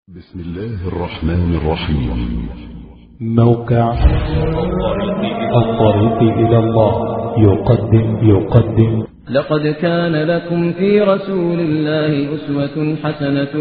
بسم الله الرحمن الرحيم. موقع الطريق إلى الله يقدم لقد كان لكم في رسول الله أسوة حسنة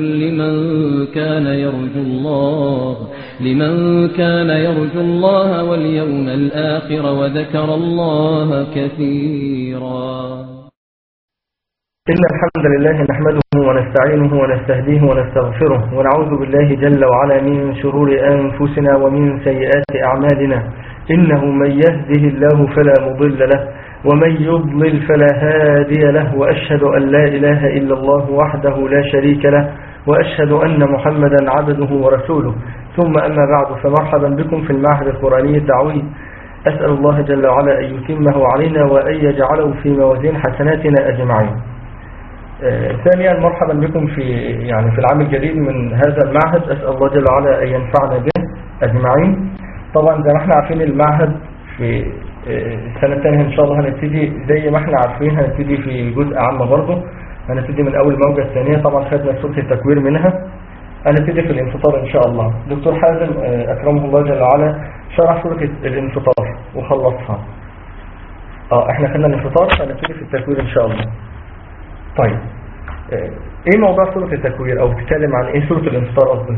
لمن كان يرجو الله واليوم الآخر وذكر الله كثيرا. إن الحمد لله نحمده ونستعينه ونستهديه ونستغفره ونعوذ بالله جل وعلا من شرور أنفسنا ومن سيئات أعمالنا. إنه من يهده الله فلا مضل له ومن يضلل فلا هادي له، وأشهد أن لا إله إلا الله وحده لا شريك له، وأشهد أن محمدا عبده ورسوله. ثم أما بعد، فمرحبا بكم في المعهد القرآني الدعوي. أسأل الله جل وعلا أن يتمه علينا وأن يجعله في موازين حسناتنا أجمعين. ثانيا مرحبا بكم في العام الجديد من هذا المعهد. أسأل الله جل وعلا أن ينفعنا به أجمعين. طبعا زي ما احنا عارفين المعهد في السنة الثانية إن شاء الله هنبتدي زي ما احنا عارفين، هنبتدي في جزء عام برضه، هنبتدي من أول موجة الثانية. طبعا خدنا سورة التكوير منها، هنبتدي في الانفطار إن شاء الله. دكتور حازم أكرمه الله جل وعلا شرح سورة الانفطار وخلصها. احنا خدنا الانفطار، فهنبتدي في التكوير إن شاء الله. طيب ايه موضوع سورة التكوير، او بتتكلم عن ايه سورة الانفطار قصدي؟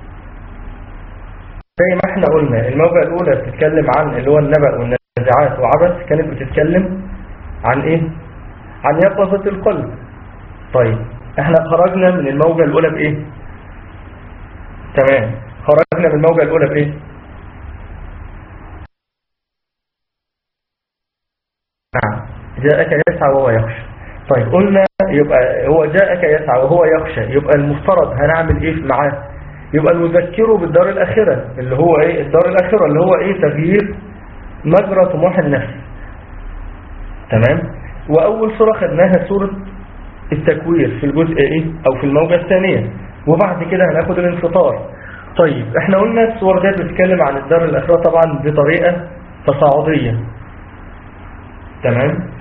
زي ما احنا قلنا الموجة الاولى بتتكلم عن اللي هو النبأ والنازعات وعبث، كانت بتتكلم عن ايه؟ عن يقظة القلب. طيب احنا خرجنا من الموجة الاولى بايه؟ تمام، خرجنا من الموجة الاولى بايه؟ نعم، جاءك يسعى وهو يخشى. طيب قلنا يبقى هو جاءك يسعى وهو يخشى، يبقى المفترض هنعمل ايه معاه؟ يبقى نذكره بالدار الآخرة، اللي هو ايه الدار الآخرة؟ اللي هو ايه؟ تغيير مجرى طموح النفس. تمام. واول سورة خدناها سورة التكوير في الجزء ايه او في الموجة الثانية، وبعد كده هناخد الانفطار. طيب احنا قلنا السور دي بتتكلم عن الدار الآخرة طبعا بطريقة تصاعدية. تمام.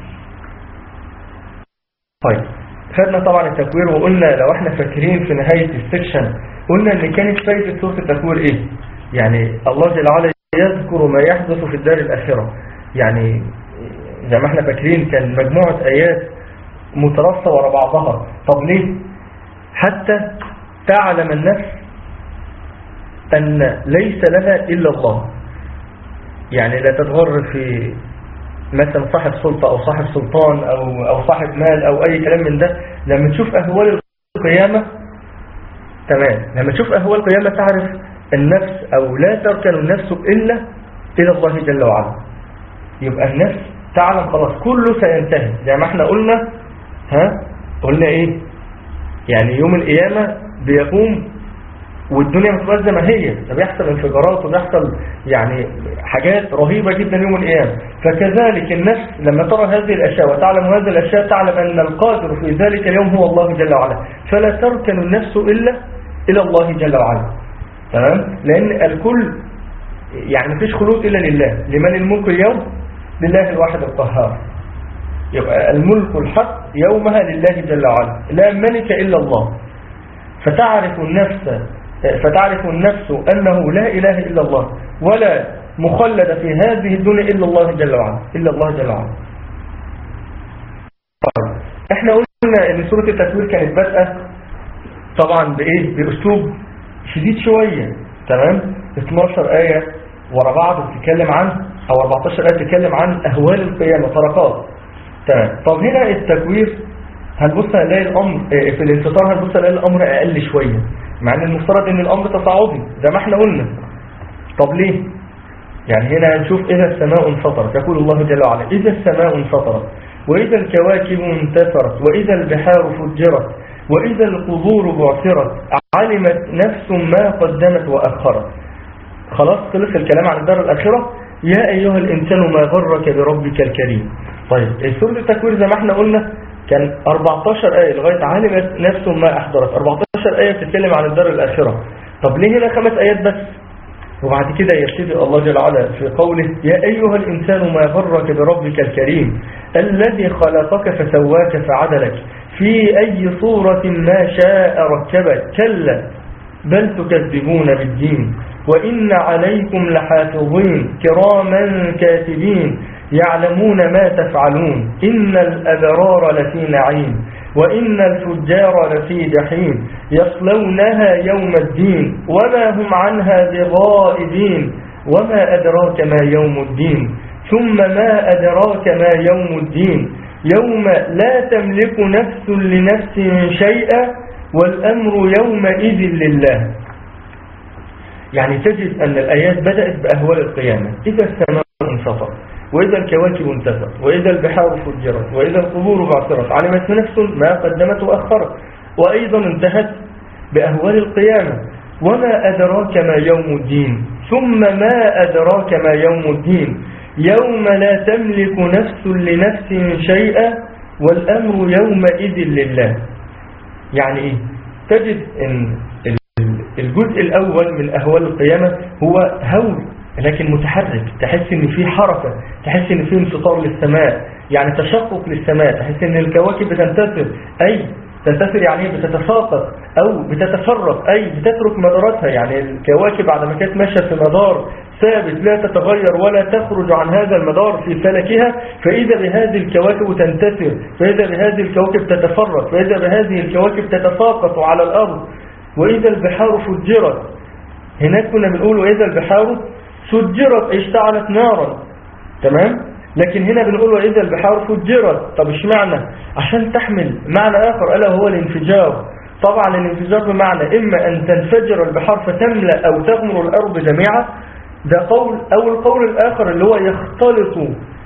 طيب خدنا طبعا التكوير، وقلنا لو احنا فاكرين في نهاية السكشن قلنا ان كانت فايدة سورة التكوير ايه؟ يعني الله جل وعلا يذكر ما يحدث في الدار الآخرة. يعني زي ما احنا فاكرين كان مجموعة آيات مترصة ورا بعضها. طب ليه؟ حتى تعلم النفس ان ليس لها الا الله. يعني لا تتغر في مثلا صاحب سلطة أو صاحب سلطان أو صاحب مال أو أي كلام من ده. لما تشوف أهوال القيامة، تمام، لما تشوف أهوال القيامة تعرف النفس أو لا تركن النفس إلا إلى الله جل وعلا. يبقى النفس تعلم خلاص كله سينتهي. زي ما احنا قلنا قلنا إيه؟ يعني يوم القيامة بيقوم والدنيا متبقى زي ما هي، ده بيحصل انفجارات وبيحصل يعني حاجات رهيبة جدا يوم القيامة. فكذلك النفس لما ترى هذه الأشياء وتعلم هذه الأشياء تعلم أن القادر في ذلك اليوم هو الله جل وعلا، فلا تركن النفس إلا إلى الله جل وعلا. تمام؟ لأن الكل يعني مفيش خلود إلا لله. لمن الملك اليوم؟ لله الواحد القهار. يبقى الملك الحق يومها لله جل وعلا، لا ملك إلا الله. فتعرف النفس أنه لا إله إلا الله ولا مخلد في هذه الدنيا إلا الله جل وعلا، إلا الله جل وعلا. احنا قلنا ان سورة التكوير كانت بادئة طبعا بإيه؟ بأسلوب شديد شوية. تمام. 12 آية ورا بعض بتتكلم عن أو 14 آية بتتكلم عن أهوال القيامة، طرقات. تمام. طب هنا التكوير هنبص نلاقي الأمر في الانفطار، هنبص نلاقي الأمر أقل شوية، مع ان المفترض ان الامر تصاعدي زي ما احنا قلنا. طب ليه؟ يعني هنا هنشوف اذا السماء انفطرت، يقول الله جل وعلا اذا السماء انفطرت واذا الكواكب انتثرت واذا البحار فجرت واذا القبور بعثرت علمت نفس ما قدمت واخرت. خلاص خلص الكلام عن الدار الاخره. يا ايها الانسان ما غرك بربك الكريم. طيب سورة التكوير زي ما احنا قلنا كان 14 آية لغاية علمت نفس ما أحضرت. 14 آية بتتكلم عن الدار الآخرة. طب ليه هنا 5 آيات بس؟ وبعد كده يبتدي الله جل وعلا في قوله يا أيها الإنسان ما غرك بربك الكريم الذي خلقك فسواك فعدلك في أي صورة ما شاء ركبك كلا بل تكذبون بالدين وإن عليكم لحافظين كراما كاتبين يعلمون ما تفعلون إن الأبرار لفي نعيم وإن الفجار لفي جحيم يصلونها يوم الدين وما هم عنها بغائبين وما أدراك ما يوم الدين ثم ما أدراك ما يوم الدين يوم لا تملك نفس لنفس شيئا والأمر يومئذ لله. يعني تجد أن الآيات بدأت بأهوال القيامة، إذا السماء انفطرت وإذا الكواكب انتثرت وإذا البحار فجرت وإذا القبور بعثرت علمت نفس ما قدمت وأخرت، وأيضا انتهت بأهوال القيامة وما أدراك ما يوم الدين ثم ما أدراك ما يوم الدين يوم لا تملك نفس لنفس شيئا والأمر يومئذ لله. يعني إيه؟ تجد أن الجزء الأول من أهوال القيامة هو هول لكن متحرك، تحس ان في حركة، تحس ان في انفطار للسماء، يعني تشقق للسماء، تحس ان الكواكب بتنتثر، أي تنتثر يعني بتتساقط أو بتتفرق، أي بتترك مداراتها. يعني الكواكب بعد ما كانت ماشية في مدار ثابت لا تتغير ولا تخرج عن هذا المدار في فلكها، فإذا بهذه الكواكب تنتثر، فإذا بهذه الكواكب تتفرق، فإذا بهذه الكواكب تتساقط على الأرض. وإذا البحار فجرت، هناك كنا بنقول وإذا البحار سجرت اشتعلت نارا، تمام؟ لكن هنا بنقول وإذا البحار فجرت. طب اشمعنى؟ عشان تحمل معنى آخر ألا هو الانفجار. طبعا الانفجار بمعنى إما أن تنفجر البحار فتملأ أو تغمر الأرض جميعا، ده قول، أو القول الآخر اللي هو يختلط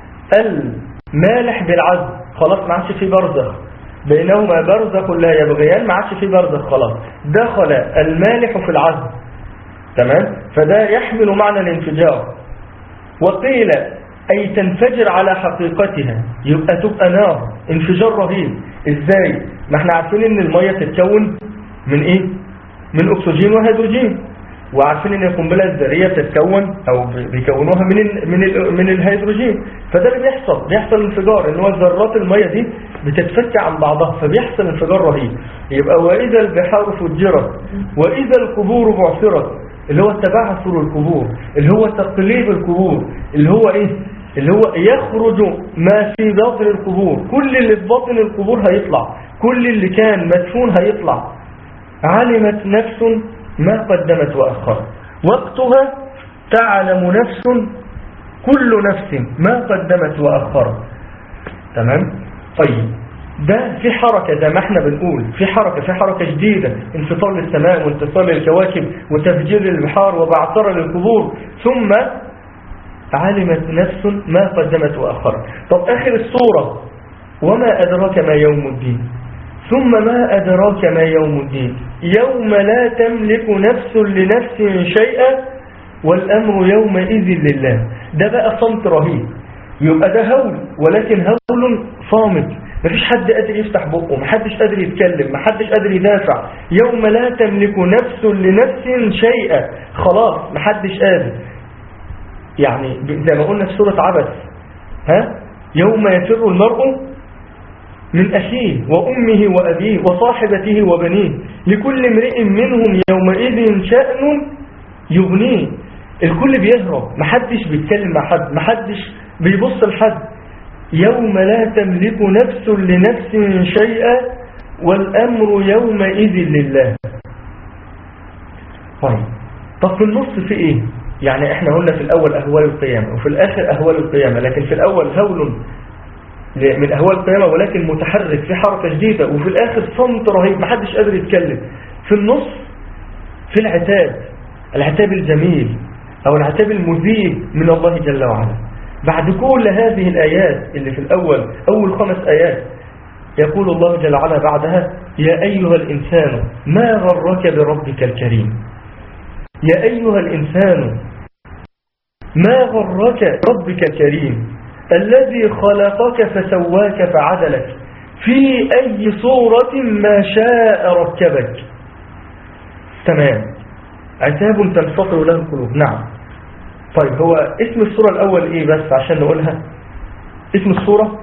المالح بالعذب، خلاص ما عادش في برزخ بينهما برزخ لا يبغيان، ما عادش في برزخ، خلاص دخل المالح في العذب، تمام؟ فده يحمل معنى الانفجار. وقيل أي تنفجر على حقيقتها، يبقى تبقى نار، انفجار رهيب. ازاي؟ ما احنا عارفين ان المية تتكون من ايه؟ من اكسجين وهيدروجين، وعارفين ان القنبله الذريه بتتكون او بيكونوها من الهيدروجين. فده اللي بيحصل انفجار، ان هو ذرات الميه دي بتتفك عن بعضها فبيحصل انفجار رهيب. يبقى واذا البحار فجرت واذا القبور بعثرت، اللي هو تبعثر القبور، اللي هو تقليب القبور، اللي هو ايه؟ اللي هو يخرج ما في باطن القبور، كل اللي في باطن القبور هيطلع، كل اللي كان مدفون هيطلع. علمت نفس ما قدمت وأخرت وقتها تعلم نفس كل نفس ما قدمت وأخرت، تمام؟ طيب ده في حركة، زي ما احنا بنقول في حركة جديدة، انفطار للسماء وانتصار للكواكب وتفجير البحار وبعثرة للقبور، ثم علمت نفس ما قدمت وأخرت. طب آخر السورة وما أدراك ما يوم الدين، ثم ما أدراك ما يوم الدين يوم لا تملك نفس لنفس شيئا والأمر يومئذ لله. ده بقى صمت رهيب، يبقى ده هول، ولكن هول صامت، مفيش حد قادر يفتح بقه، محدش قادر يتكلم، محدش قادر يدافع. يوم لا تملك نفس لنفس شيئا، خلاص محدش قادر. يعني زي ما قلنا في سورة عبس، يوم يفر المرء من أخيه وأمه وأبيه وصاحبته وبنيه لكل امرئ منهم يومئذ شأن يغنيه. الكل بيهرب، محدش بيتكلم مع حد، محدش بيبص لحد. يوم لا تملك نفس لنفس شيئا والأمر يومئذ لله. طب في النص في ايه؟ يعني احنا قلنا في الأول أهوال القيامة وفي الآخر أهوال القيامة، لكن في الأول هول من أهوال القيامة ولكن متحرك في حركة جديدة، وفي الآخر صمت رهيب محدش قادر يتكلم. في النص في العتاب الجميل أو العتاب المذيب من الله جل وعلا. بعد كل هذه الآيات اللي في الأول، أول 5 آيات، يقول الله جل وعلا بعدها: يا أيها الإنسان ما غرك بربك الكريم. يا أيها الإنسان ما غرك ربك الكريم الذي خلقك فسواك فعدلك في أي صورة ما شاء ركبك. تمام، عتاب تنفطر له القلوب. نعم. طيب هو اسم الصورة الأول إيه بس عشان نقولها؟ اسم الصورة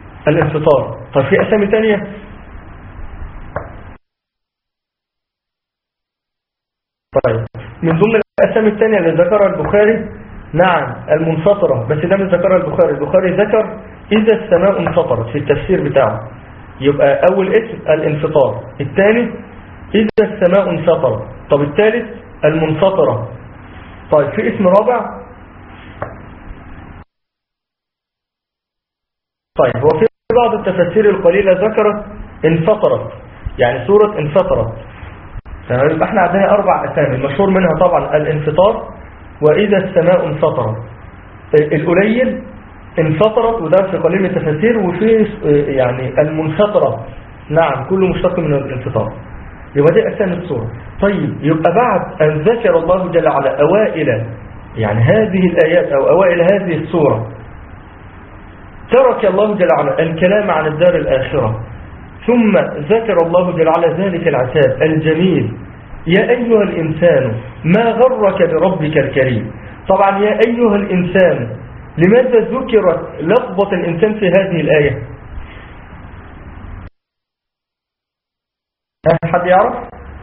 الانفطار. طيب في أسامي تانية؟ طيب من ضمن الأسامي الثانية اللي ذكرها البخاري، نعم المنفطرة، بس ده مش ذكرها البخاري ذكر إذا السماء انفطرت في التفسير بتاعه. يبقى أول اسم الانفطار، الثاني إذا السماء انفطرت، طب الثالث المنفطرة. طيب في اسم رابع، طيب هو في بعض التفاسير القليلة ذكرت انفطرت، يعني سورة انفطرت. تمام، يبقى احنا عندنا 4 أسامي، المشهور منها طبعا الانفطار وإذا السماء انفطرت. القليل انفطرت وده في قليل من التفاسير، وفي يعني المنفطرة، نعم كله مشتق من الانفطار. يبقى دي أسامي السورة. طيب يبقى بعد أن ذكر الله جل وعلا أوائل يعني هذه الآيات أو أوائل هذه السورة، ترك الله جل وعلا الكلام عن الدار الآخرة، ثم ذكر الله جل وعلا ذلك العتاب الجميل: يا أيها الإنسان ما غرك بربك الكريم. طبعا يا أيها الإنسان، لماذا ذكرت لفظة الإنسان في هذه الآية؟ حد يعرف؟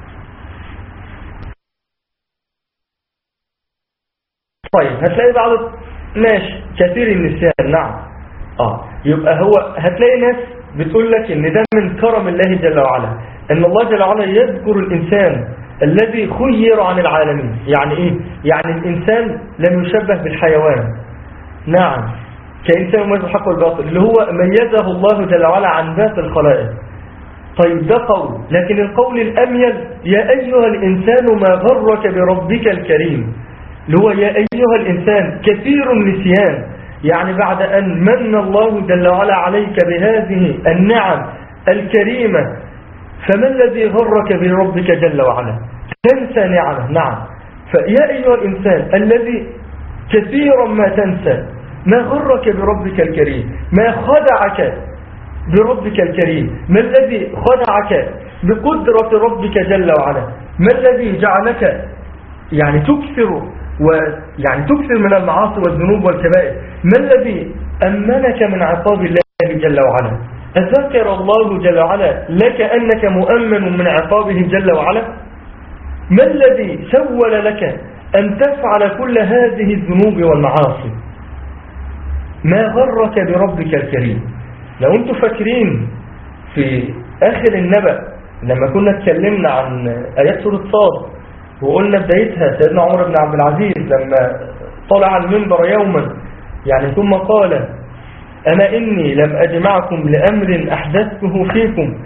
طيب هتلاقي بعض ماشي كثير النسيان، نعم يبقى هو هتلاقي ناس بتقول لك ان ده من كرم الله جل وعلا، ان الله جل وعلا يذكر الانسان الذي خير عن العالمين. يعني ايه؟ يعني الانسان لم يشبه بالحيوان، نعم كإنسان يميز الحق والباطل، اللي هو ميزه الله جل وعلا عن ذات الخلائق. طيب ده قول، لكن القول الأميز: يا أيها الإنسان ما غرك بربك الكريم، اللي هو يا أيها الإنسان كثير النسيان. يعني بعد أن من الله جل وعلا عليك بهذه النعم الكريمة، فما الذي غرك بربك جل وعلا؟ تنسى نعمه، نعم. فيا أيها الإنسان الذي كثيرا ما تنسى، ما غرك بربك الكريم؟ ما خدعك بربك الكريم؟ ما الذي خدعك بقدرة ربك جل وعلا؟ ما الذي جعلك يعني تكثر من المعاصي والذنوب والكبائر؟ ما الذي أمنك من عقاب الله جل وعلا؟ أذكر الله جل وعلا لك أنك مؤمن من عقابه جل وعلا؟ ما الذي سول لك أن تفعل كل هذه الذنوب والمعاصي؟ ما غرك بربك الكريم؟ لو أنتم فاكرين في آخر النبأ لما كنا اتكلمنا عن آيات سورة صاد وقلنا بدايتها سيدنا عمر بن عبد العزيز لما طلع المنبر يوما يعني ثم قال: أما إني لم أجمعكم لأمر أحدثته فيكم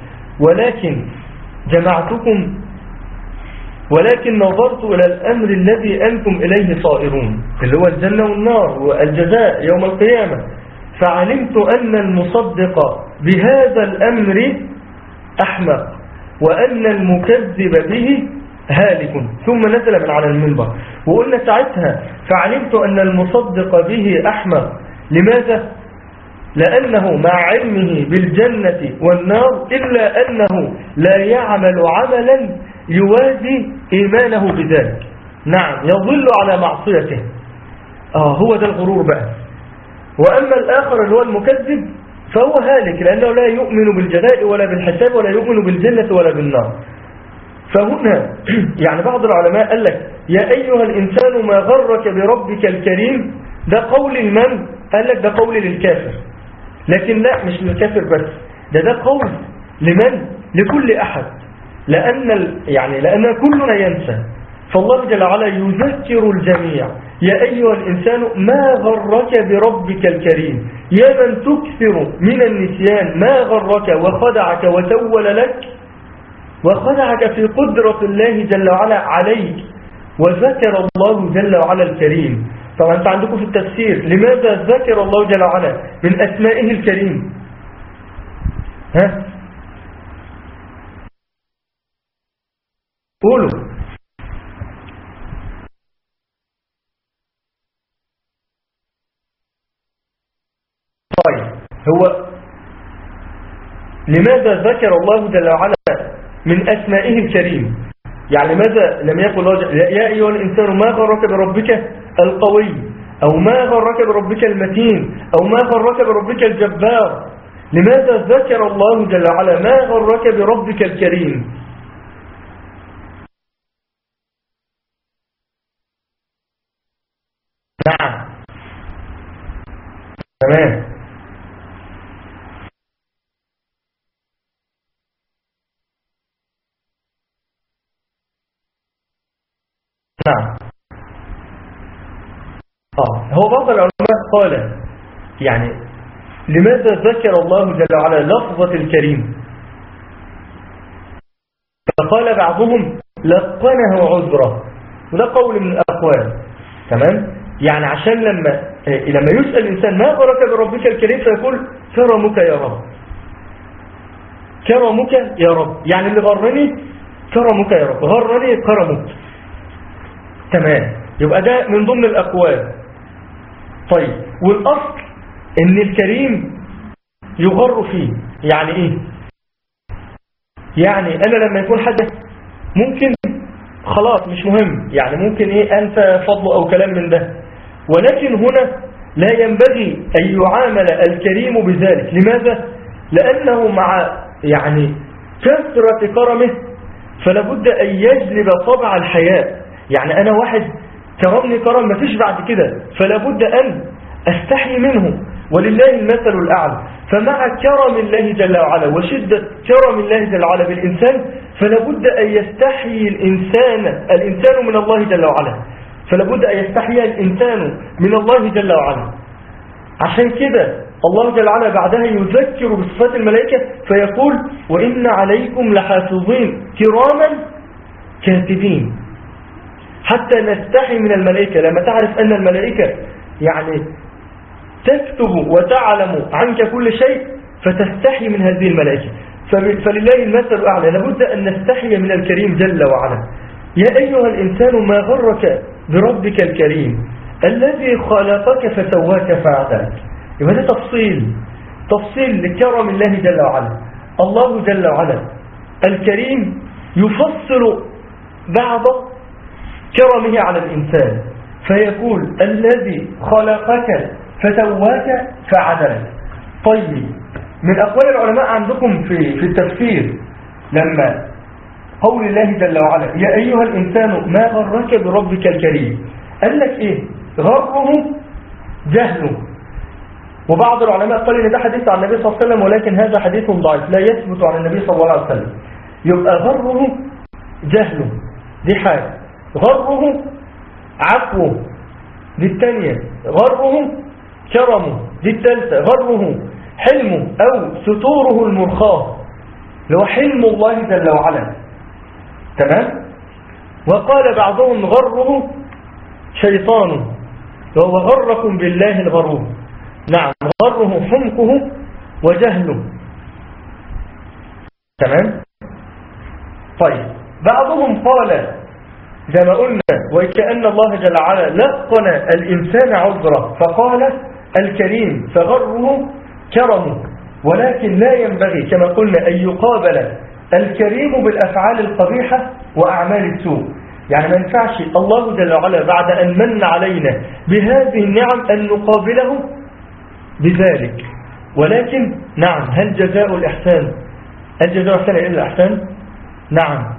ولكن نظرت إلى الأمر الذي أنتم إليه صائرون، اللي هو الجنة والنار والجزاء يوم القيامة، فعلمت أن المصدق بهذا الأمر أحمق وأن المكذب به هالك. ثم نزل من على المنبر وقلنا ساعتها: فعلمت أن المصدق به أحمق. لماذا؟ لأنه مع علمه بالجنة والنار إلا أنه لا يعمل عملا يوازي إيمانه بذلك، نعم يظل على معصيته. هو ده الغرور بقى. وأما الآخر اللي هو المكذب فهو هالك، لأنه لا يؤمن بالجزاء ولا بالحساب ولا يؤمن بالجنة ولا بالنار. فهنا يعني بعض العلماء قال لك: يا أيها الإنسان ما غرك بربك الكريم. ده قول لمن؟ قال لك ده قول للكافر، لكن لا مش للكافر بس، ده قول لمن؟ لكل أحد، لأن كلنا ينسى، فالله جل وعلا يذكر الجميع: يا أيها الإنسان ما غرك بربك الكريم. يا من تكثر من النسيان، ما غرك وخدعك وسول لك وخدعك في قدرة الله جل وعلا عليك، وذكر الله جل وعلا الكريم. طبعا انت عندكم في التفسير لماذا ذكر الله جل وعلا من أسمائه الكريم؟ قولوا. طيب هو لماذا ذكر الله جل وعلا من أسمائه الكريم؟ يعني لماذا لم يقل يا أيها الإنسان ما غرك بربك القوي، أو ما غرك بربك المتين، أو ما غرك بربك الجبار؟ لماذا ذكر الله جل وعلا ما غرك بربك الكريم؟ نعم تمام. نعم. هو بعض العلماء قال يعني لماذا ذكر الله جل وعلا لفظة الكريم؟ فقال بعضهم لقنه عذره، وده قول من الأقوال. تمام. يعني عشان لما يسأل الإنسان ما غرك بربك الكريم فيقول كرمك يا رب، كرمك يا رب، يعني اللي غرني كرمك يا رب، غرني كرمك. تمام. يبقى ده من ضمن الأقوال. طيب، والأصل إن الكريم يغر فيه. يعني إيه؟ يعني أنا لما يكون حد ممكن خلاص مش مهم، يعني ممكن إيه أنت فضله أو كلام من ده، ولكن هنا لا ينبغي أن يعامل الكريم بذلك. لماذا؟ لأنه مع يعني كثرة كرمه فلا بد أن يجلب طبع الحياء. يعني أنا واحد كرمني كرم ما فيش بعد كده، فلا بد أن أستحي منه، ولله المثل الأعلى. فمع كرم الله جل وعلا وشدة كرم الله جل وعلا بالإنسان فلا بد أن يستحي الإنسان من الله جل وعلا، فلا بد أن يستحي الإنسان من الله جل وعلا. عشان كده الله جل وعلا بعدها يذكر بصفات الملائكة فيقول وإن عليكم لحافظين كراما كاتبين، حتى نستحي من الملائكة. لما تعرف أن الملائكة يعني تكتب وتعلم عنك كل شيء فتستحي من هذه الملائكة. فلله المثل الأعلى، لابد أن نستحي من الكريم جل وعلا. يا أيها الإنسان ما غرك بربك الكريم الذي خلقك فسواك فعدلك. يبقى ده تفصيل لكرم الله جل وعلا. الله جل وعلا الكريم يفصل بعض كرمه على الإنسان فيقول الذي خلقك فسواك فعدلك. طيب، من أقوال العلماء عندكم في التفسير لما قول الله جل وعلا يا أيها الإنسان ما غرك بربك الكريم، قال لك إيه؟ غره جهله. وبعض العلماء قال إن ده حديث عن النبي صلى الله عليه وسلم، ولكن هذا حديث ضعيف لا يثبت عن النبي صلى الله عليه وسلم. يبقى غره جهله دي حاجة، غره عفوه دي الثانية، غره كرمه دي الثالثة، غره حلمه أو ستوره المرخاه اللي هو حلم الله جل وعلا. تمام. وقال بعضهم غره شيطانه وهو غركم بالله الغرور. نعم، غره حمقه وجهله. تمام. طيب، بعضهم قال زي ما قلنا وكأن الله جل وعلا لقن الإنسان عذره فقال الكريم فغره كرمه، ولكن لا ينبغي كما قلنا أن يقابل الكريم بالأفعال القبيحة وأعمال السوء. يعني ما ينفعش الله جل وعلا بعد أن من علينا بهذه النعم أن نقابله بذلك. ولكن نعم، هل جزاء الإحسان إلا الإحسان؟ نعم.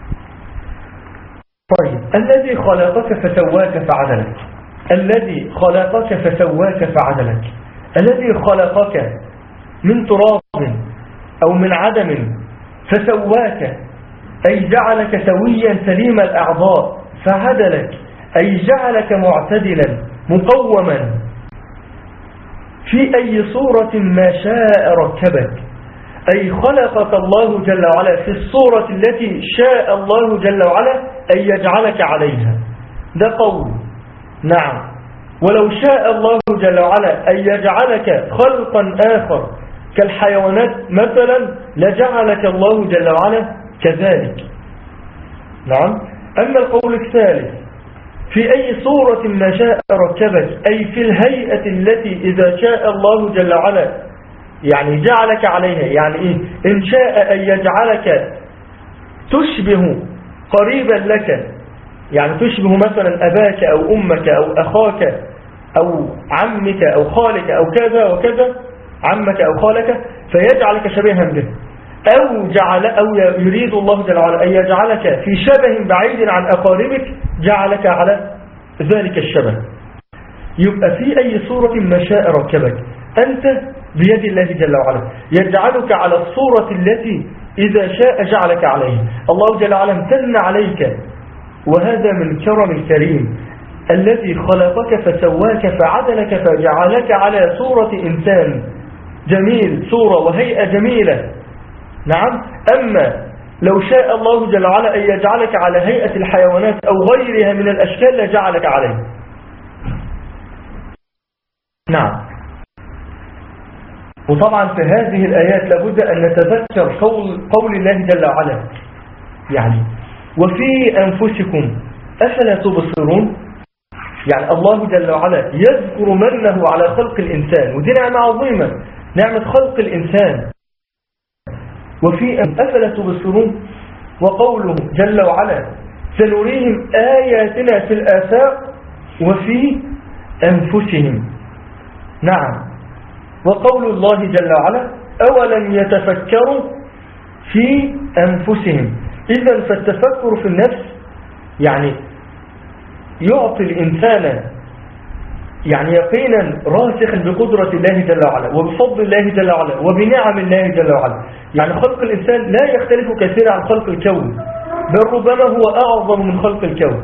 طيب، الذي خلقك فسواك فعدلك، الذي خلقك فسواك فعدلك، الذي خلقك من تراب أو من عدم فسواك أي جعلك سويا سليم الأعضاء، فعدلك أي جعلك معتدلا مقوما في أي صورة ما شاء ركبك، أي خلقك الله جل وعلا في الصورة التي شاء الله جل وعلا أن يجعلك عليها. ده قول. نعم. ولو شاء الله جل وعلا أن يجعلك خلقا آخر كالحيوانات مثلا لجعلك الله جل وعلا كذلك. نعم. أما القول الثالث في أي صورة ما شاء ركبك أي في الهيئة التي إذا شاء الله جل وعلا يعني جعلك عليها. يعني إيه؟ إن شاء أن يجعلك تشبه قريبا لك، يعني تشبه مثلا أباك أو أمك أو أخاك أو عمك أو خالك أو كذا وكذا، عمك أو خالك، فيجعلك شبيها به. أو يريد الله جل وعلا أن يجعلك في شبه بعيد عن أقاربك جعلك على ذلك الشبه. يبقى في أي صورة ما شاء ركبك، أنت بيد الله جل وعلا، يجعلك على الصورة التي إذا شاء جعلك عليه. الله جل وعلا امتن عليك، وهذا من كرم الكريم الذي خلقك فسواك فعدلك فجعلك على صورة إنسان جميل، صورة وهيئة جميلة. نعم. أما لو شاء الله جل وعلا أن يجعلك على هيئة الحيوانات أو غيرها من الأشكال لجعلك عليه. نعم. وطبعا في هذه الآيات لابد أن نتذكر قول الله جل وعلا، يعني وفي أنفسكم أفلا تبصرون. يعني الله جل وعلا يذكر منه على خلق الإنسان، ودي نعمة عظيمة، نعمة خلق الإنسان. وفي أفلا تبصرون، وقوله جل وعلا سنريهم آياتنا في الآفاق وفي أنفسهم. نعم. وقول الله جل وعلا أولم يتفكروا في أنفسهم. إذن فالتفكر في النفس يعني يعطي الإنسان يعني يقينا راسخا بقدرة الله جل وعلا وبفضل الله جل وعلا وبنعم الله جل وعلا. يعني خلق الإنسان لا يختلف كثيرا عن خلق الكون، بل ربما هو أعظم من خلق الكون.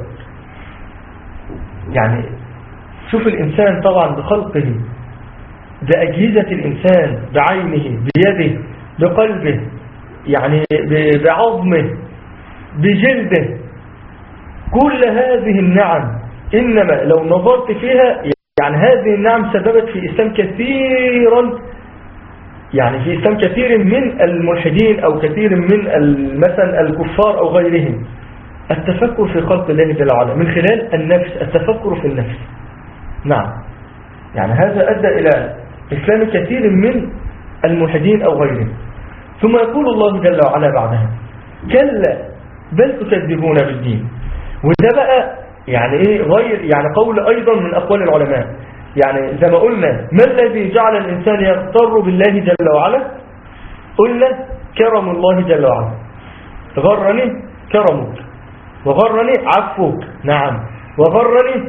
يعني شوف الإنسان طبعا بخلقه، بأجهزة الإنسان، بعينه، بيده، بقلبه، يعني بعظمه، بجلده، كل هذه النعم إنما لو نظرت فيها يعني هذه النعم سببت في إسلام كثيرا، يعني في إسلام كثير من الملحدين أو كثير من مثلا الكفار أو غيرهم. التفكر في خلق الله جل وعلا من خلال النفس، التفكر في النفس. نعم. يعني هذا أدى إلى إسلام كثير من الملحدين أو غيرهم. ثم يقول الله جل وعلا بعدها كلا بل تكذبون بالدين. وده بقى يعني إيه غير يعني قول أيضا من أقوال العلماء. يعني زي ما قلنا ما الذي جعل الإنسان يغتر بالله جل وعلا؟ قلنا كرم الله جل وعلا. غرني كرمك وغرني عفوك. نعم. وغرني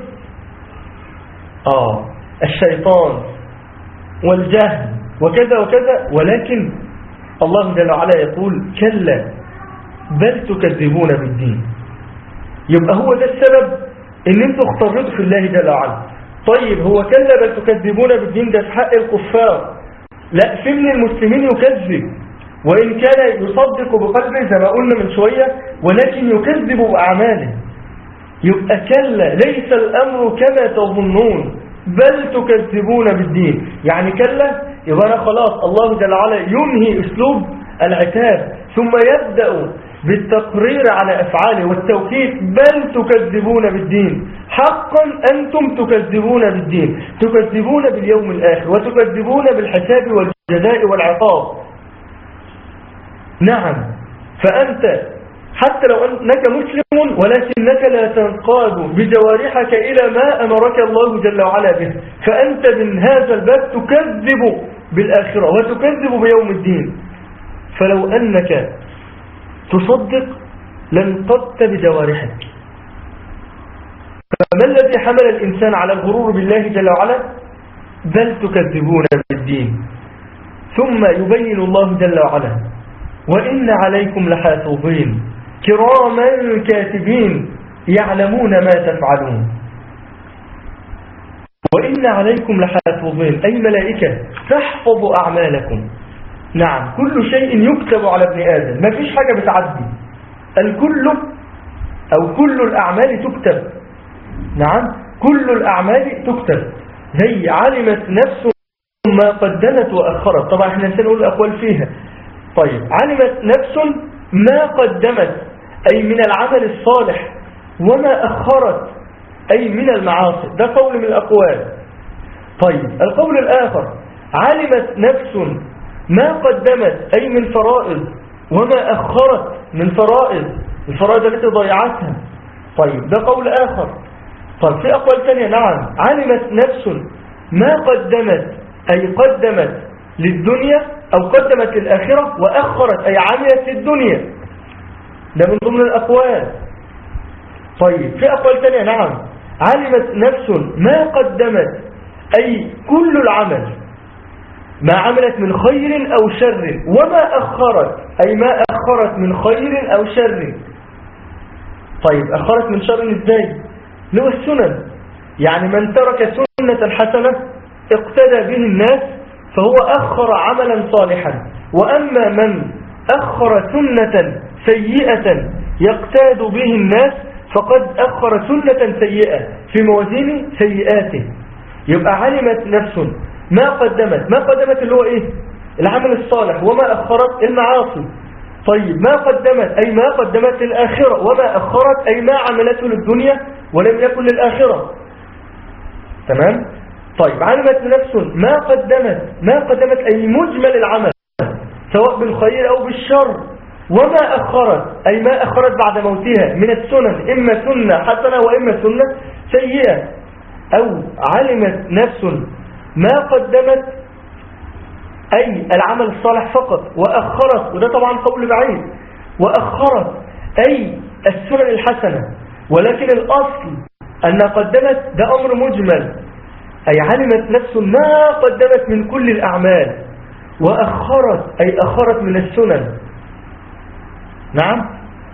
الشيطان والجهل وكذا وكذا. ولكن الله جل وعلا يقول كلا بل تكذبون بالدين. يبقى هو ده السبب ان انتوا اخترتوا في الله جل وعلا. طيب هو كلا بل تكذبون بالدين ده في حق الكفار، لا في من المسلمين يكذب وإن كان يصدق بقلبه زي ما قلنا من شوية، ولكن يكذب بأعماله. يبقى كلا ليس الأمر كما تظنون بل تكذبون بالدين. يعني كلا يبقى أنا خلاص الله جل وعلا ينهي أسلوب العتاب ثم يبدأ بالتقرير على أفعاله والتوكيد بل تكذبون بالدين. حقا أنتم تكذبون بالدين، تكذبون باليوم الآخر وتكذبون بالحساب والجزاء والعقاب. نعم. فأنت حتى لو أنك مسلم ولكنك لا تنقاد بجوارحك إلى ما أمرك الله جل وعلا به، فأنت من هذا الباب تكذب بالآخرة وتكذب بيوم الدين. فلو أنك تصدق لانقضت بجوارحك. فما الذي حمل الإنسان على الغرور بالله جل وعلا؟ بل تكذبون بالدين. ثم يبين الله جل وعلا وإن عليكم لحافظين كراما كاتبين يعلمون ما تفعلون. وإن عليكم لحافظين أي ملائكة تحفظ أعمالكم. نعم. كل شيء يكتب على ابن آدم، ما فيش حاجة بتعدي، الكل أو كل الأعمال تكتب. نعم. كل الأعمال تكتب. زي علمت نفس ما قدمت وأخرت. طبعا احنا سنقول الأقوال فيها. طيب علمت نفس ما قدمت أي من العمل الصالح وما أخرت أي من المعاصي. ده قول من الأقوال. طيب القول الآخر علمت نفس ما قدمت أي من فرائض وما أخرت من فرائض، الفرائض التي ضيعتها. طيب ده قول آخر. طيب في أقوال ثانية. نعم. علمت نفس ما قدمت أي قدمت للدنيا أو قدمت للآخرة وأخرت أي عملت للدنيا. ده من ضمن الأقوال. طيب في أقوال ثانية. نعم. علمت نفس ما قدمت، أي كل العمل ما عملت من خير أو شر، وما أخرت أي ما أخرت من خير أو شر. طيب أخرت من شر إزاي؟ له السنن، يعني من ترك سنة حسنة اقتدى به الناس فهو أخر عملا صالحا، وأما من أخر سنة سيئة يقتاد به الناس فقد أخر سنة سيئة في موازين سيئاته. يبقى علمت نفس ما قدمت اللي هو إيه؟ العمل الصالح، وما أخرت المعاصي. طيب ما قدمت أي ما قدمت للآخرة، وما أخرت أي ما عملته للدنيا ولم يكن للآخرة. تمام؟ طيب علمت نفس ما قدمت أي مجمل العمل سواء بالخير أو بالشر، وما أخرت أي ما أخرت بعد موتها من السنن، إما سنة حسنة وإما سنة سيئة. أو علمت نفس ما قدمت أي العمل الصالح فقط، وأخرت، وده طبعا قول بعيد، وأخرت أي السنن الحسنة، ولكن الأصل أن قدمت ده أمر مجمل، أي علمت نفس ما قدمت من كل الأعمال، وأخرت أي أخرت من السنن. نعم.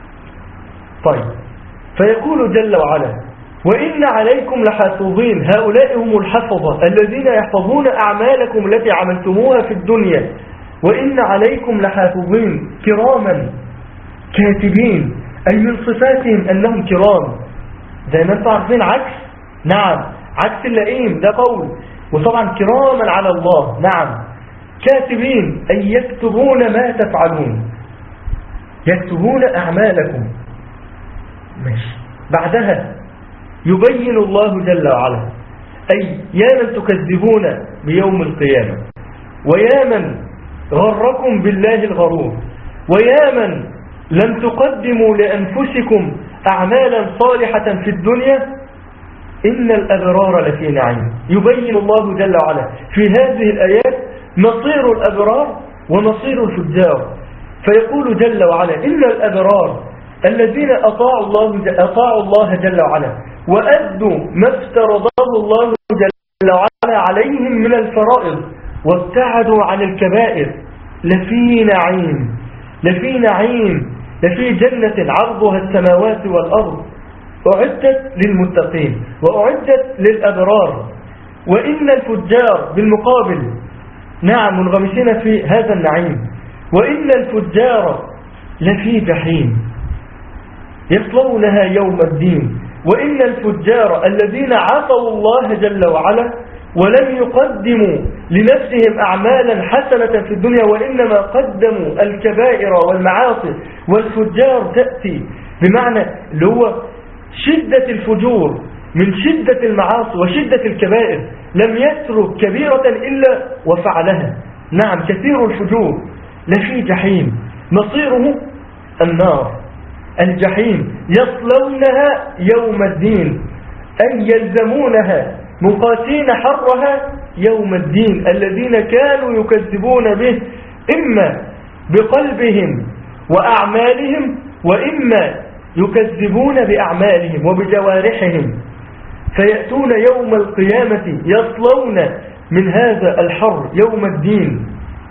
طيب فيقول جل وعلا: وإن عليكم لحافظين، هؤلاء هم الحفظة الذين يحفظون أعمالكم التي عملتموها في الدنيا. وإن عليكم لحافظين كراما كاتبين، أي من صفاتهم أنهم كرام، زي ما انتم عارفين عكس، نعم، عكس اللئيم ده قول، وطبعا كراما على الله، نعم، كاتبين أي يكتبون ما تفعلون، يكتبون أعمالكم. ماشي. بعدها يبين الله جل وعلا، أي يا من تكذبون بيوم القيامة، ويا من غركم بالله الغرور، ويا من لم تقدموا لأنفسكم أعمالا صالحة في الدنيا، إن الأبرار لفي نعيم. يبين الله جل وعلا في هذه الآيات مصير الأبرار ومصير الفجار، فيقول جل وعلا: إن الأبرار الذين أطاعوا الله جل وعلا وأدوا ما افترضه الله جل وعلا عليهم من الفرائض وابتعدوا عن الكبائر لفي نعيم، لفي نعيم، لفي جنة عرضها السماوات والأرض أعدت للمتقين وأعدت للأبرار. وإن الفجار بالمقابل، نعم، منغمسين في هذا النعيم. وإن الفجار لفي جحيم يصلونها يوم الدين. وإن الفجار الذين عصوا الله جل وعلا ولم يقدموا لنفسهم أعمالا حسنة في الدنيا، وإنما قدموا الكبائر والمعاصي. والفجار تأتي بمعنى اللي هو شدة الفجور، من شدة المعاصي وشدة الكبائر، لم يترك كبيرة إلا وفعلها. نعم، كثير الفجور لفي جحيم مصيره النار، الجحيم يصلونها يوم الدين، أي يلزمونها مقاتين حرها يوم الدين. الذين كانوا يكذبون به إما بقلبهم وأعمالهم، وإما يكذبون بأعمالهم وبجوارحهم، فيأتون يوم القيامة يصلون من هذا الحر يوم الدين.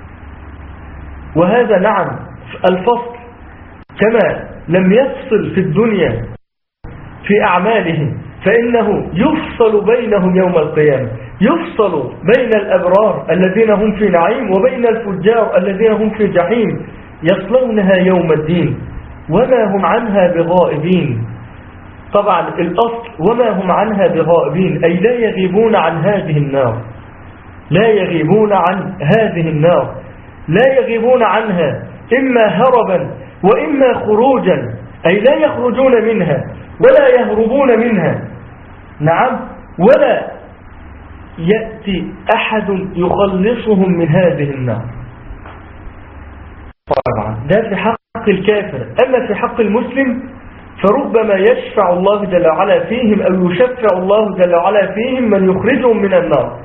وهذا نعم الفصل، كما لم يفصل في الدنيا في أعمالهم، فإنه يفصل بينهم يوم القيامة، يفصل بين الأبرار الذين هم في نعيم وبين الفجار الذين هم في جحيم يصلونها يوم الدين وما هم عنها بغائبين. طبعا الأصل وما هم عنها بغائبين، أي لا يغيبون عن هذه النار، لا يغيبون عن هذه النار، لا يغيبون عنها إما هربا وإما خروجا، أي لا يخرجون منها ولا يهربون منها. نعم، ولا يأتي أحد يخلصهم من هذه النار. طبعا ده في حق الكافر. أما في حق المسلم فربما يشفع الله جل وعلا فيهم، أو يشفع الله جل وعلا فيهم من يخرجهم من النار.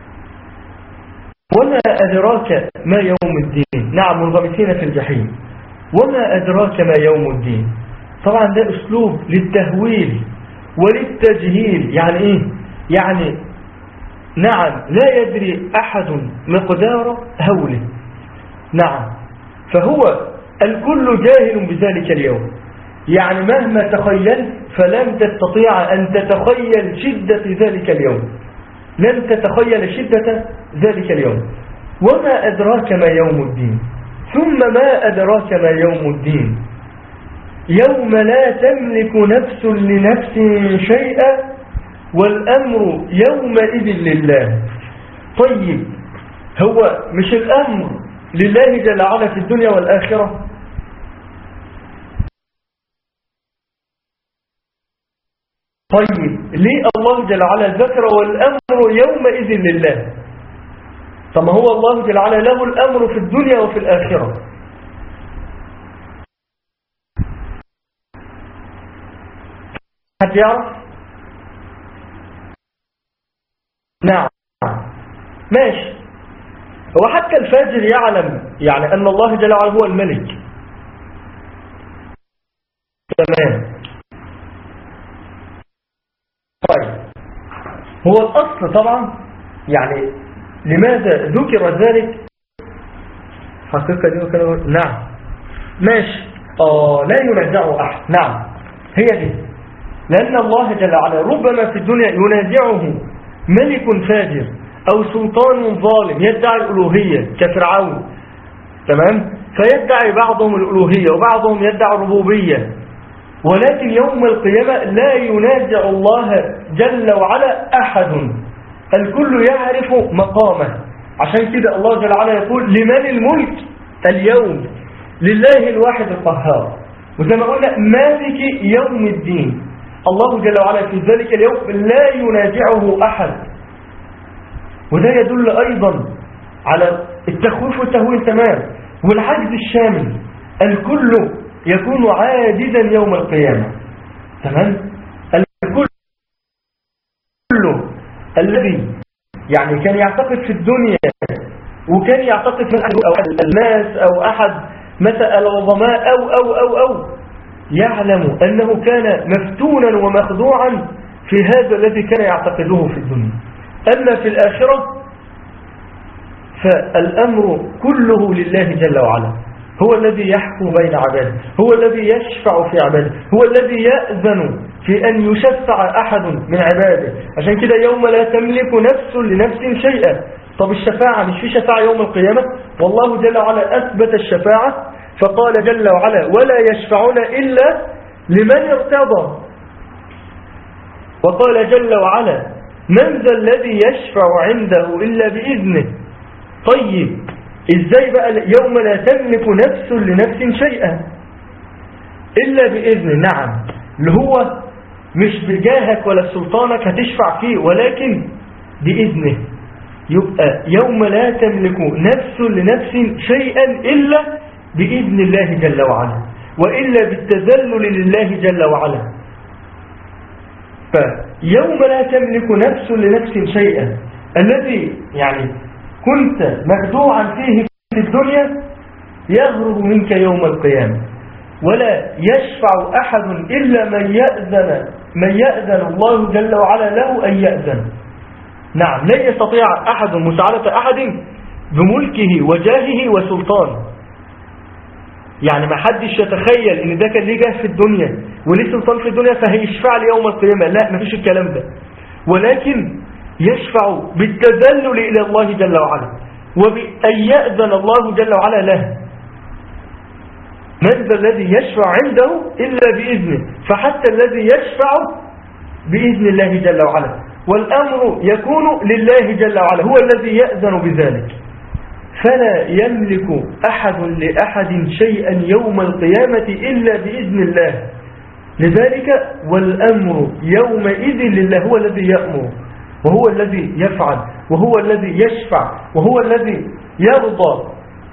وما أدراك ما يوم الدين، نعم، منغمسين في الجحيم. وما أدراك ما يوم الدين، طبعا ده أسلوب للتهويل وللتجهيل. يعني إيه؟ يعني نعم لا يدري أحد مقدار هوله. نعم، فهو الكل جاهل بذلك اليوم. يعني مهما تخيلت فلن تستطيع أن تتخيل شدة ذلك اليوم، لن تتخيل شدة ذلك اليوم. وما أدراك ما يوم الدين، ثم ما أدراك ما يوم الدين، يوم لا تملك نفس لنفس شيئا والأمر يومئذ لله. طيب هو مش الأمر لله جل وعلا في الدنيا والآخرة؟ طيب ليه الله جل وعلا ذكر والأمر يومئذ لله؟ طب ما هو الله جل وعلا له الأمر في الدنيا وفي الآخرة. حد يعرف؟ نعم ماشي. هو حتى الفاجر يعلم يعني أن الله جل وعلا هو الملك. تمام. طيب هو الأصل طبعا يعني لماذا ذكر ذلك؟ حقيقة دي وكذا. نعم ماشي. لا ينازعه أحد. نعم هي دي، لأن الله جل وعلا ربما في الدنيا ينازعه ملك فاجر أو سلطان ظالم يدعي الألوهية كفرعون. تمام. فيدعي بعضهم الألوهية وبعضهم يدعي الربوبية، ولكن يوم القيامة لا ينازع الله جل وعلا أحد، الكل يعرف مقامه. عشان كده الله جل وعلا يقول لمن الملك اليوم؟ لله الواحد القهار. وزي ما قلنا مالك يوم الدين. الله جل وعلا في ذلك اليوم لا ينازعه أحد. وده يدل أيضا على التخويف والتهوين تمام، والعجز الشامل. الكل يكون عاجزا يوم القيامة. تمام. الكل الذي يعني كان يعتقد في الدنيا وكان يعتقد في أحد الناس أو أحد مثلا العظماء أو يعلم أنه كان مفتونا ومخدوعا في هذا الذي كان يعتقده في الدنيا. أما في الآخرة فالأمر كله لله جل وعلا، هو الذي يحكم بين عباده، هو الذي يشفع في عباده، هو الذي يأذن في أن يشفع أحد من عباده. عشان كده يوم لا تملك نفس لنفس شيئا. طب الشفاعة مش في شفاعة يوم القيامة؟ والله جل وعلا أثبت الشفاعة فقال جل وعلا ولا يشفعون إلا لمن ارتضى. وقال جل وعلا من ذا الذي يشفع عنده إلا بإذنه. طيب إزاي بقى يوم لا تملك نفس لنفس شيئا إلا بإذنه؟ نعم، اللي هو مش بجاهك ولا سلطانك هتشفع فيه، ولكن بإذنه. يبقى يوم لا تملك نفس لنفس شيئا إلا بإذن الله جل وعلا، وإلا بالتذلل لله جل وعلا. فيوم لا تملك نفس لنفس شيئا الذي يعني كنت مخدوعا فيه في الدنيا يهرب منك يوم القيامة، ولا يشفع أحد إلا من يأذن الله جل وعلا له أن يأذن. نعم، لن يستطيع أحد مساعدة أحد بملكه وجاهه وسلطانه. يعني ما حدش يتخيل ان ده كان ليه جاه في الدنيا وليه سلطان في الدنيا فهيشفع لي يوم القيامة. لا، ما فيش الكلام ده، ولكن يشفع بالتذلل إلى الله جل وعلا وبأن يأذن الله جل وعلا له. من ذا الذي يشفع عنده إلا بإذنه؟ فحتى الذي يشفع بإذن الله جل وعلا، والأمر يكون لله جل وعلا، هو الذي يأذن بذلك. فلا يملك أحد لأحد شيئا يوم القيامة إلا بإذن الله. لذلك والأمر يومئذ لله، هو الذي يأمر وهو الذي يفعل وهو الذي يشفع وهو الذي يرضى.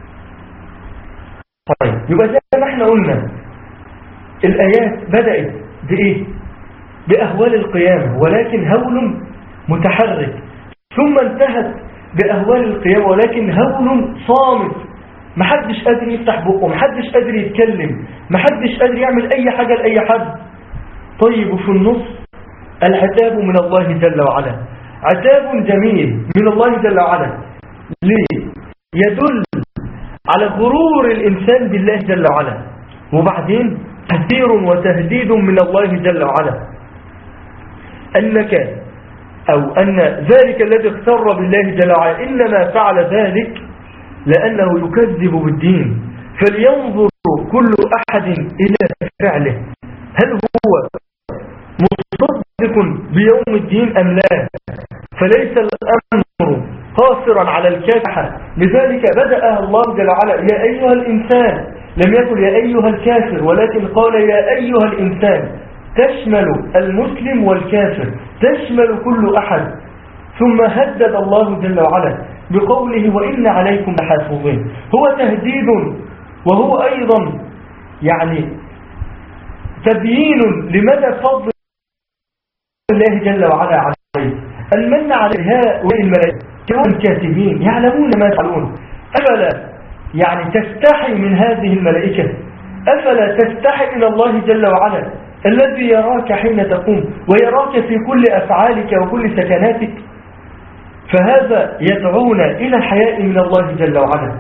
طيب، يبقى زي ما احنا قلنا الآيات بدأت بإيه؟ بأهوال القيامة، ولكن هول متحرك، ثم انتهت بأهوال القيامة ولكن هول صامت، محدش قادر يفتح بقه، محدش قادر يتكلم، محدش قادر يعمل أي حاجة لأي حد. طيب، وفي النص العتاب من الله جل وعلا، عتاب جميل من الله جل وعلا. ليه؟ يدل على غرور الإنسان بالله جل وعلا. وبعدين تحذير وتهديد من الله جل وعلا أنك أو أن ذلك الذي اغتر بالله جل وعلا إنما فعل ذلك لأنه يكذب بالدين. فلينظر كل أحد إلى فعله، هل هو مصدق بيوم الدين أم لا؟ فليس الأمر قاصرا على الكافر، لذلك بدأ الله جل وعلا يا أيها الإنسان، لم يقل يا أيها الكافر، ولكن قال يا أيها الإنسان، تشمل المسلم والكافر، تشمل كل أحد. ثم هدد الله جل وعلا بقوله وإن عليكم لحافظين. هو تهديد وهو أيضا يعني تبيين لمدى فضل الله جل وعلا عليه. المن على هؤلاء الملائكة كانوا كاتبين يعلمون ما يفعلون. أفلا يعني تستحي من هذه الملائكة؟ أفلا تستحي من الله جل وعلا الذي يراك حين تقوم ويراك في كل أفعالك وكل سكناتك؟ فهذا يدعونا إلى الحياء من الله جل وعلا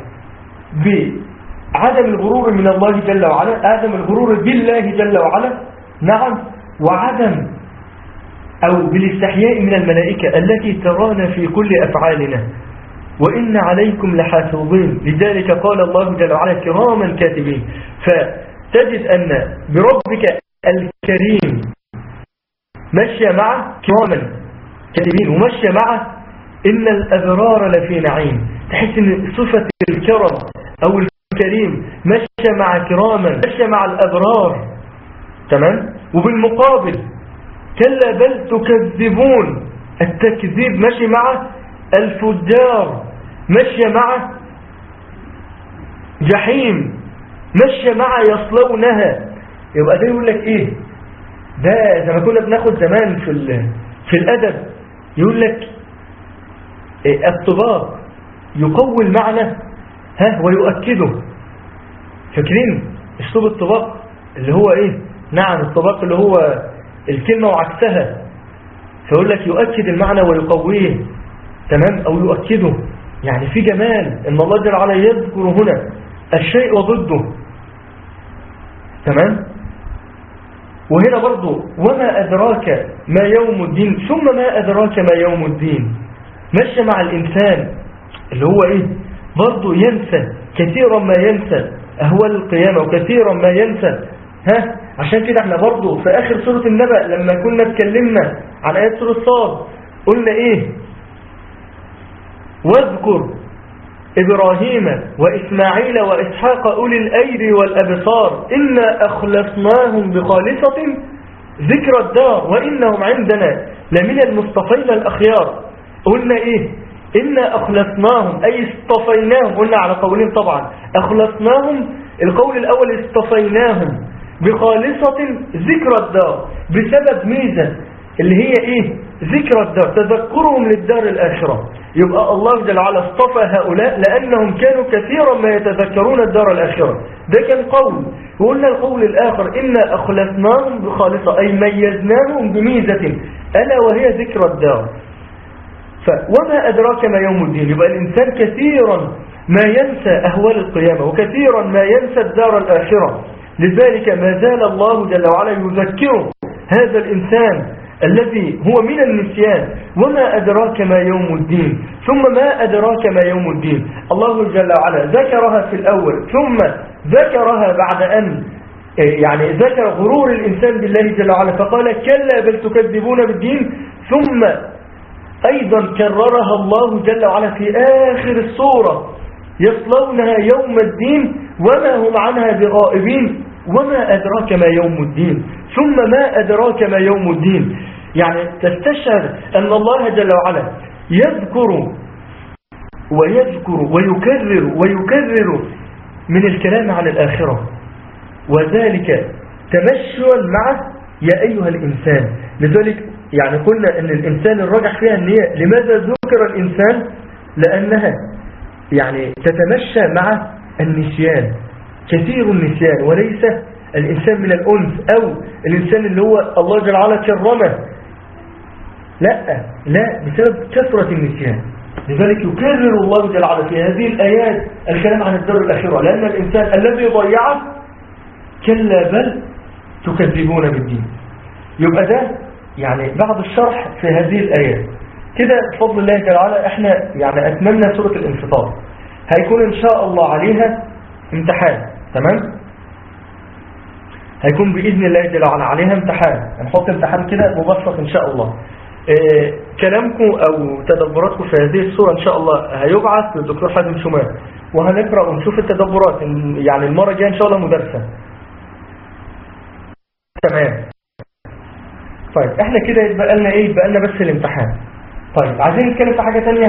بعدم الغرور من الله جل وعلا، عدم الغرور بالله جل وعلا، نعم، وعدم أو بالاستحياء من الملائكة التي ترانا في كل أفعالنا. وإن عليكم لحافظين، لذلك قال الله جل وعلا كراما كاتبين. فتجد أن بربك الكريم مشى مع كراما كاتبين، ومشى مع إن الأبرار لفي نعيم. تحس أن صفة الكرم أو الكريم مشى مع كراما، مشى مع الأبرار، تمام. وبالمقابل كلا بل تكذبون، التكذيب مشي مع الفجار، مشي مع جحيم، مشي مع يصلونها. يبقى ده يقول لك ايه؟ ده زي ما كنا بناخد زمان في الادب، يقول لك إيه؟ الطباق يقوي المعنى ويؤكده. فاكرين اسلوب الطباق اللي هو ايه؟ نعم، الطباق اللي هو الكلمة وعكسها. فيقول لك يؤكد المعنى ويقويه، تمام، او يؤكده. يعني في جمال ان الله جل وعلا يذكر هنا الشيء وضده، تمام. وهنا برضو وما أدراك ما يوم الدين، ثم ما أدراك ما يوم الدين. مشى مع الإنسان اللي هو إيه؟ برضو ينسى كثيرا ما ينسى أهوال القيامة، وكثيرا ما ينسى عشان كده احنا برضو في آخر سورة النبأ لما كنا اتكلمنا عن آيات سورة صاد قلنا إيه؟ واذكر إبراهيم وإسماعيل وإسحاق أولي الأيدي والأبصار إنا أخلصناهم بخالصة ذكر الدار وإنهم عندنا لمن المصطفين الأخيار. قلنا إيه؟ إنا أخلصناهم أي اصطفيناهم، قلنا على قولين طبعا. أخلصناهم القول الأول اصطفيناهم بخالصة ذكر الدار، بسبب ميزة اللي هي إيه؟ ذكر الدار، تذكرهم للدار الآخرة. يبقى الله جل وعلا اصطفى هؤلاء لأنهم كانوا كثيرا ما يتذكرون الدار الآخرة. ده كان قول. وقلنا القول الآخر إنا أخلصناهم بخالصة أي ميزناهم بميزة ألا وهي ذكر الدار. وما أدراك ما يوم الدين. يبقى الإنسان كثيرا ما ينسى أهوال القيامة، وكثيرا ما ينسى الدار الآخرة. لذلك ما زال الله جل وعلا يذكره هذا الإنسان الذي هو من النسيان. وما أدراك ما يوم الدين، ثم ما أدراك ما يوم الدين. الله جل وعلا ذكرها في الأول، ثم ذكرها بعد أن يعني ذكر غرور الإنسان بالله جل وعلا فقال كلا بل تكذبون بالدين، ثم أيضا كررها الله جل وعلا في آخر السورة يصلونها يوم الدين وما هم عنها بغائبين. وما أدراك ما يوم الدين، ثم ما أدراك ما يوم الدين. يعني تستشعر أن الله جل وعلا يذكر ويذكر ويكرر من الكلام عن الآخرة، وذلك تمشيا مع يا أيها الإنسان. لذلك يعني قلنا أن الإنسان الراجح فيها النية. لماذا ذكر الإنسان؟ لأنها يعني تتمشى مع النسيان، كثير النسيان، وليس الإنسان من الأنس أو الإنسان اللي هو الله جل وعلا كرمه لا بسبب كثرة النسيان. لذلك يكرر الله جل وعلا في هذه الآيات الكلام عن الدار الآخرة، لأن الإنسان الذي ضيعه كلا بل تكذبون بالدين. يبقى ده يعني بعض الشرح في هذه الآيات كده بفضل الله جل وعلا. احنا يعني أتممنا سورة الانفطار، هيكون إن شاء الله عليها امتحان. تمام، هيكون بإذن الله جل وعلا عليها امتحان، هنحط امتحان كده مبسط إن شاء الله. كلامكم أو تدبراتكم في هذه السورة إن شاء الله هيبعث للدكتور حازم شمال، وهنقرأ ونشوف التدبرات يعني المرة الجاية إن شاء الله مدرسة. تمام. طيب احنا كده يتبقى لنا ايه؟ يتبقى لنا بس الامتحان. طيب عايزين نتكلم في حاجة تانية.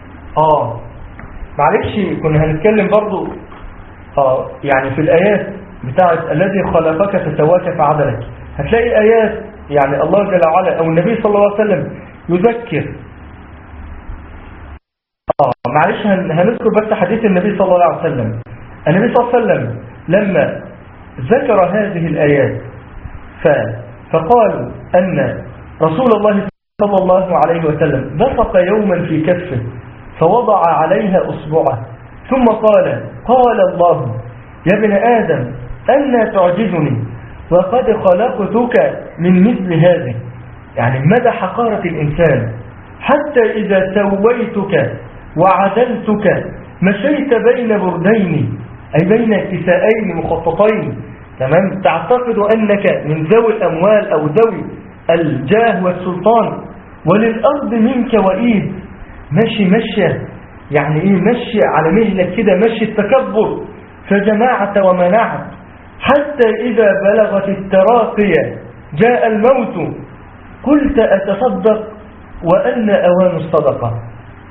معلش كنا هنتكلم برضو يعني في الآيات بتاعت الذي خلقك فسواك فعدلك. هتلاقي آيات يعني الله جل وعلا أو النبي صلى الله عليه وسلم يذكر. معلش هنذكر بس حديث النبي صلى الله عليه وسلم. النبي صلى الله عليه وسلم لما ذكر هذه الآيات فقالوا أن رسول الله صلى الله عليه وسلم بصق يوما في كفه فوضع عليها أصبعه ثم قال الله يا ابن آدم أنى تعجزني وقد خلقتك من مثل هذه. يعني مدى حقارة الإنسان حتى إذا سويتك وعدلتك مشيت بين بردين أي بين كسائين مخططين. تمام، تعتقد أنك من ذوي الأموال أو ذوي الجاه والسلطان وللأرض منك وإيد. مشي يعني إيه؟ مشي على مهلك كده، مشي التكبر. فجماعة ومنعت حتى إذا بلغت التراقية جاء الموت قلت أتصدق وأن أوان الصدقة.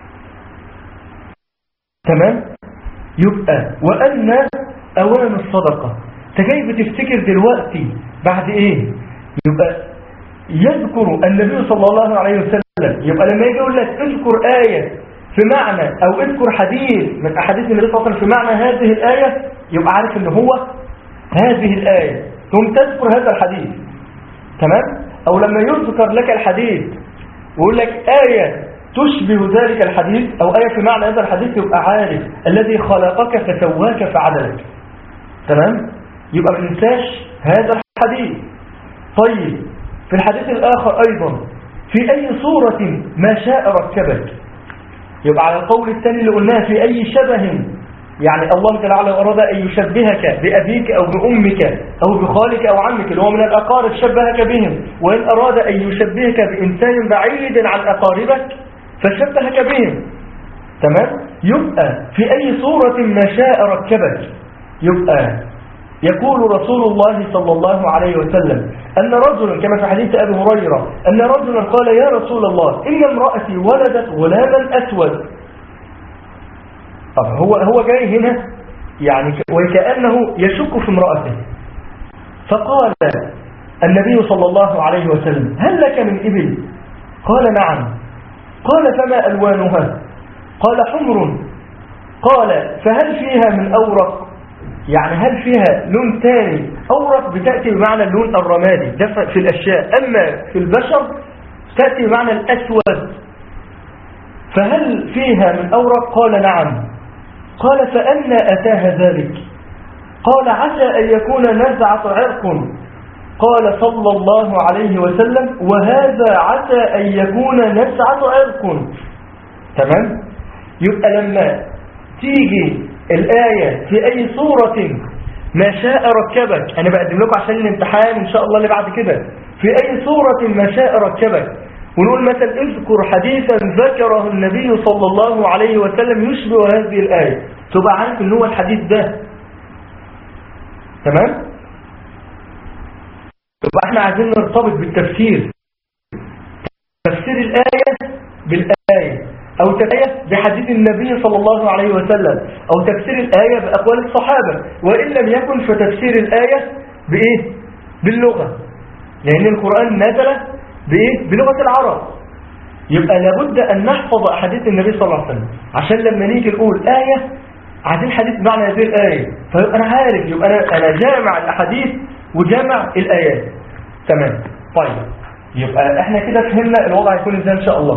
تمام، يبقى وأن أوان الصدقة. تجي بتفتكر دلوقتي بعد إيه؟ يبقى يذكر النبي صلى الله عليه وسلم. يبقى لما يجي يقول لك اذكر آية في معنى أو اذكر حديث من أحاديث النبي صلى الله عليه وسلم في معنى هذه الآية، يبقى عارف إن هو هذه الآية ثم تذكر هذا الحديث. تمام، أو لما يذكر لك الحديث ويقول لك آية تشبه ذلك الحديث أو آية في معنى هذا الحديث، يبقى عارف الذي خلقك فسواك فعدلك. تمام، يبقى ما ننساش هذا الحديث. طيب في الحديث الآخر أيضا في أي صورة ما شاء ركبك. يبقى على القول الثاني اللي قلناه في أي شبه، يعني الله جل وعلا أراد أن يشبهك بأبيك أو بأمك أو بخالك أو عمك اللي هو من الأقارب شبهك بهم، وإن أراد أن يشبهك بإنسان بعيد عن أقاربك فشبهك بهم. تمام، يبقى في أي صورة ما شاء ركبك. يبقى يقول رسول الله صلى الله عليه وسلم أن رجلا كما في حديث أبي هريرة أن رجلا قال يا رسول الله إن امرأتي ولدت غلاما أسود. طب هو جاي هنا يعني وكأنه يشك في امرأته. فقال النبي صلى الله عليه وسلم هل لك من إبل؟ قال نعم. قال فما ألوانها؟ قال حمر. قال فهل فيها من أورق؟ يعني هل فيها لون تاني؟ أورق بتأتي بمعنى اللون الرمادي ده في الأشياء، أما في البشر تأتي بمعنى الأسود. فهل فيها من أورق؟ قال نعم. قال فأنى أتاها ذلك؟ قال عسى أن يكون نزعة عرق. قال صلى الله عليه وسلم وهذا عسى أن يكون نزعة عرق. تمام، يبقى لما تيجي الآية في أي صورة ما شاء ركبك، أنا بقدم لكم عشان الامتحان إن شاء الله اللي بعد كده، في أي صورة ما شاء ركبك، ونقول مثلا اذكر حديثا ذكره النبي صلى الله عليه وسلم يشبه هذه الآية، تبقى عارف ان هو الحديث ده. تمام، تبقى احنا عايزين نرتبط بالتفسير، تفسير الآية بالآية أو تفسير بحديث النبي صلى الله عليه وسلم أو تفسير الآية بأقوال الصحابة، وإن لم يكن فتفسير الآية بإيه؟ باللغة، لأن القرآن نزل بإيه؟ بلغة العرب. يبقى لابد أن نحفظ أحاديث النبي صلى الله عليه وسلم عشان لما نيجي نقول آية عايزين حديث معنى هذه الآية، فيبقى أنا عارف، يبقى أنا جامع الأحاديث وجامع الآيات. تمام. طيب يبقى احنا كده فهمنا الوضع هيكون ازاي ان شاء الله.